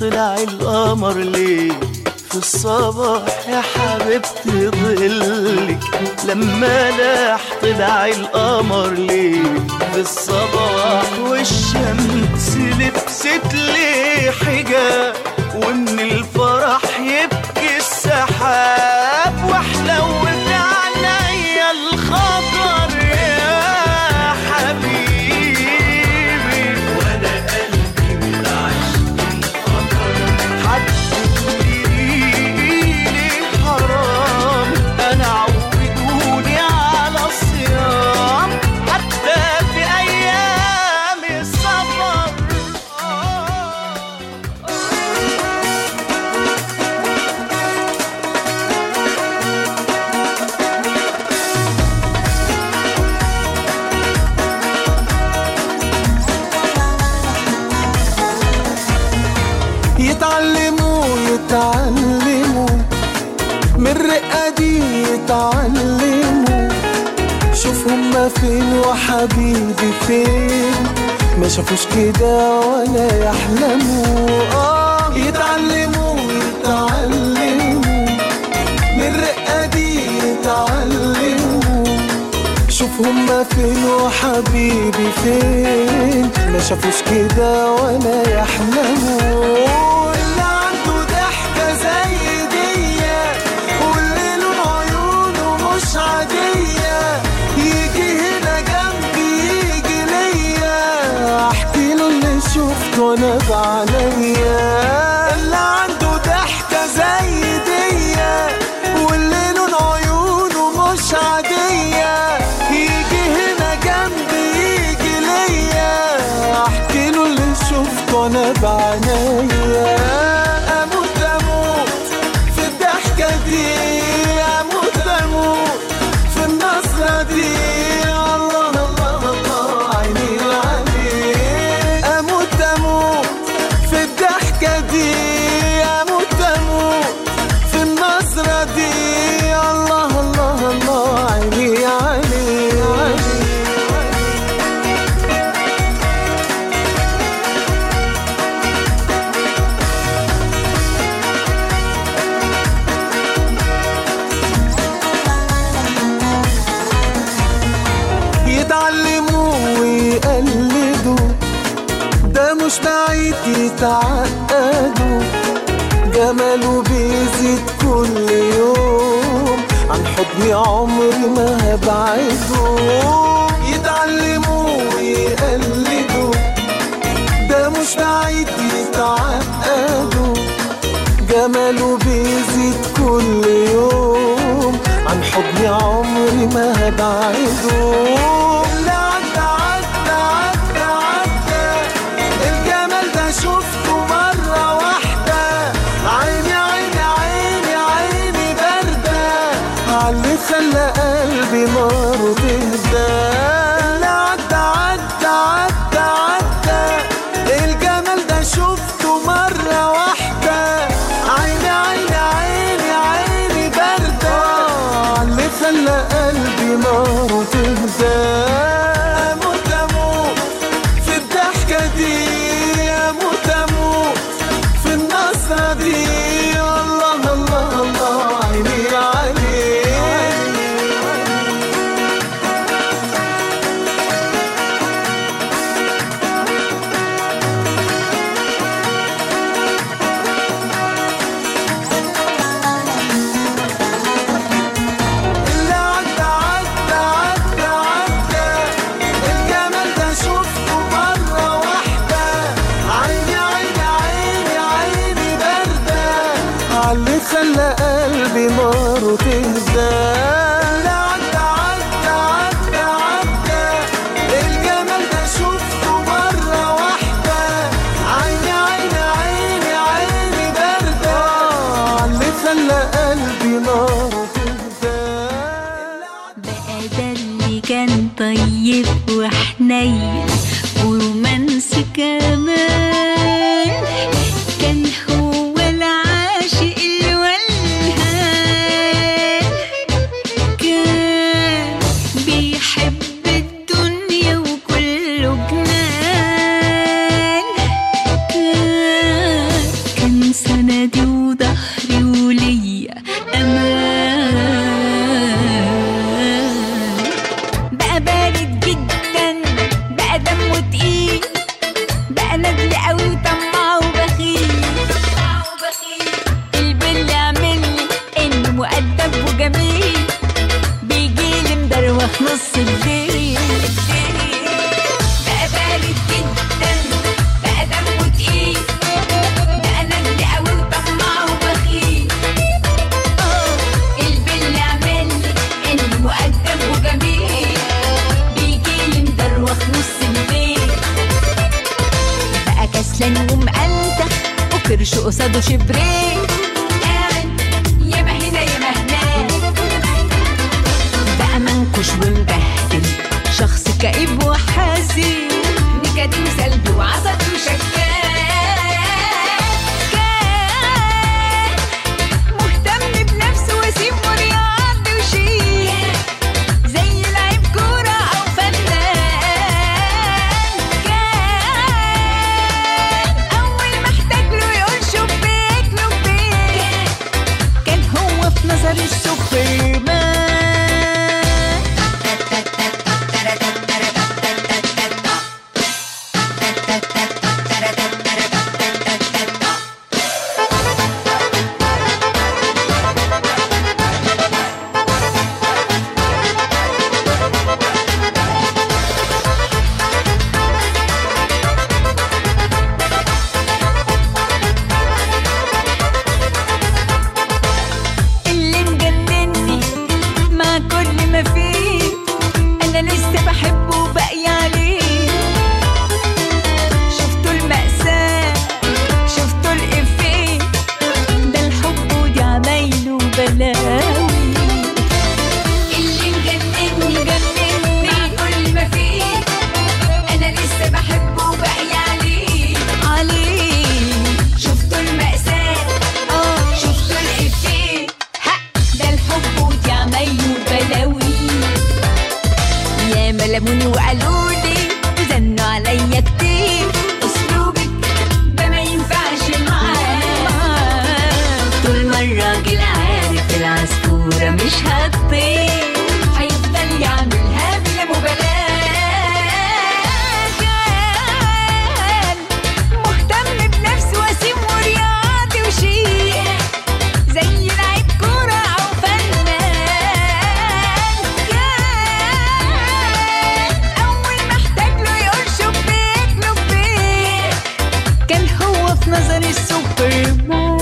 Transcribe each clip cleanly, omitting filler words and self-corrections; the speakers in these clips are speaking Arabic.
طلع القمر ليه في الصباح يا حبيبتي ظلك لما لاح طلع القمر ليه في الصباح والشمس لبست ليه حجاب ومن الفرح يبكي السحاب وحلوت عينيا الخطر يا حبيبي وانا قلبي من عشق الخطر حتقوليلي حرام انا عودوني على الصيام حتى في ايام السفر يتعلموا من الرقة دي يتعلموا شوف هما فين وحبيبي فين ما شافوش كده ولا يحلموا يتعلموا من الرقة دي يتعلموا شوف هما فين وحبيبي فين ما شافوش كده ولا يحلموا وانا بعينيا اللي عنده ضحكة زي ديا واللي لون عيونه مش عادية يجي هنا جنبي يجي ليا احكي له اللي شفته وانا بعينيا اموت في الضحكة دي اموت في النظرة دي مش بعيد يتعقدوا جماله بيزيد كل يوم عن حضني عمري ما هبعده يتعلموا ويقلدوا ده مش بعيد يتعقدوا جماله بيزيد كل يوم عن حضني عمري ما هبعده شفته مرة واحدة عيني باردة عاللي خلى قلبي ناره تهدى اللي عدى الجمال ده شفته مرة واحدة عيني باردة عاللي خلى قلبي ناره تهدى أموت في الضحكة دي في النظرة دي الله الله الله عيني اللي عدى الجمال ده شفته مرة واحدة عيني باردة عاللي خلى قلبي ناره تهدى اللي عدى الجمال ده شفته مرة واحدة عيني باردة عاللي خلى قلبي ناره تهدى بقى ده اللي كان طيب وحنين ورومانسي كمان كان هو العاشق الولهان كان بيحب الدنيا وكله جنان كان في نص الليل. بقى بارد جدا، بقى دمه تقيل، بقى ندل قوي وطماع وبخيل. البل عملي انه مؤدب وجميل، بيجيلي مدروخ نص الليل. بقى كسلان ومقلتخ وكرش قصاده شبرين، قاعد ياما هنا ياما هناك. بقى منكش ومبهدل، شخص كئيب وحزين، نكد وسلبي وعصبي وشكاك. كان مهتم بنفسه وسيم ورياضي وشيك، زي لعيب كورة أو فنان. كان أول ما احتاج له يقول شبيك لبيك، كان هو في نظري السوبرمان. اللي مجنني مع كل ما فيه، أنا لسه بحبه وباقي عليه. شفتوا المأساة، شفتوا الإفيه، ده الحب ودي عمايله وبلاوي. اللي مجنني مع كل ما فيه، أنا لسه بحبه وباقي عليه. شفتوا المأساة، شفتوا الإفيه، ده الحب ودي عمايله وبلاوي. يا ملموني وقالولي وزنوا عليا كتير، أسلوبك ده ما ينفعش معاه. طول ما الراجل عارف العصفورة مش هتطير، هيفضل يعملها بلا مبالاة. كان مهتم بنفسه وسيم ورياضي وشيك، زي لعيب كورة أو فنان. كان أول ما احتاج له يقول شبيك لبيك، كان هو في نظري السوبرمان.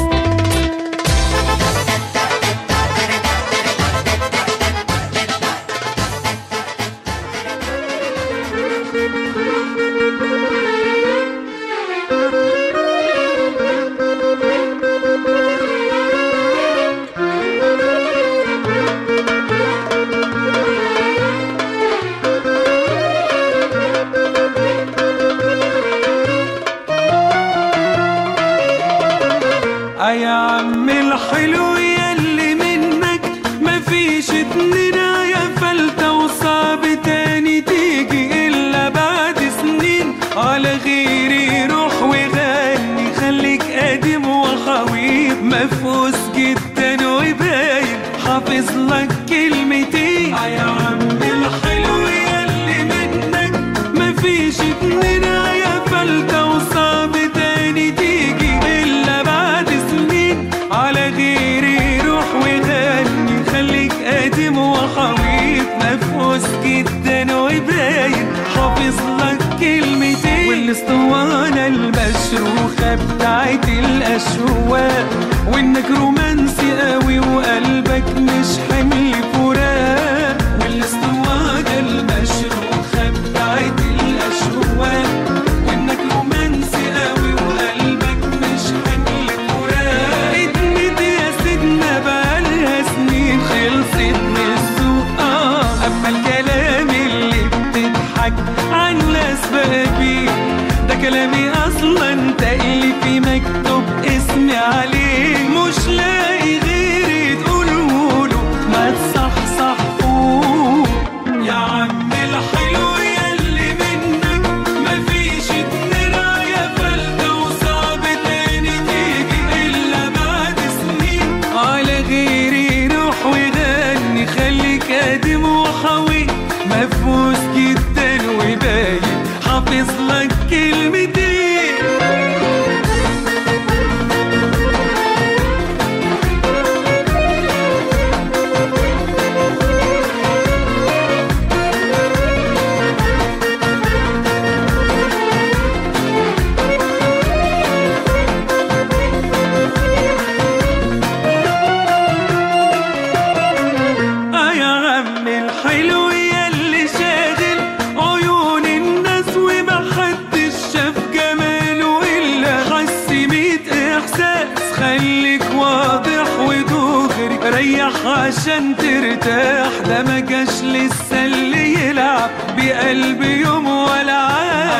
يا عم الحلو ياللي منك مفيش اتنين، يا فلتة وصعب تاني تيجي إلا بعد سنين. على غيري روح وغني، خليك قديم وخويب، مفوز جدا وباين حافظ لك كلمتين. يا عم الحلو ياللي منك مفيش اتنين، يا فلتة وصعب تاني تيجي إلا بعد سنين. على غيري روح وغني، خليك قديم وخويف، مفوز جدا وباين حافظ لك كلمتين. والاسطوانة المشروخة بتاعت الأشواق، وإنك رومانسي قوي وقلبك مش حمل فراق. والاسطوانة المشروخة بتاعت الأشواق، وإنك رومانسي قوي وقلبك مش حمل فراق. ادمت يا سيدنا بقالها سنين، خلصت من السوق. أما الكلام اللي بتضحك عن ناس بقى بيه، ده كلامي أصلا تأليفي مكتوب اسمي عليه. مش لاقي غيري تقولهوله، ما تصحصحوه. يا عم الحلو ياللي منك مفيش اتنين، يا فلتة وصعب تاني تيجي إلا بعد سنين. على غيري روح وغني، خليك قديم وحوي، مفوز جدا وباين حافظ لك كلمتين. خليك واضح ودغري، ريح عشان ترتاح، ده ما جاش لسه اللي يلعب بقلبي يوم ولا عاد.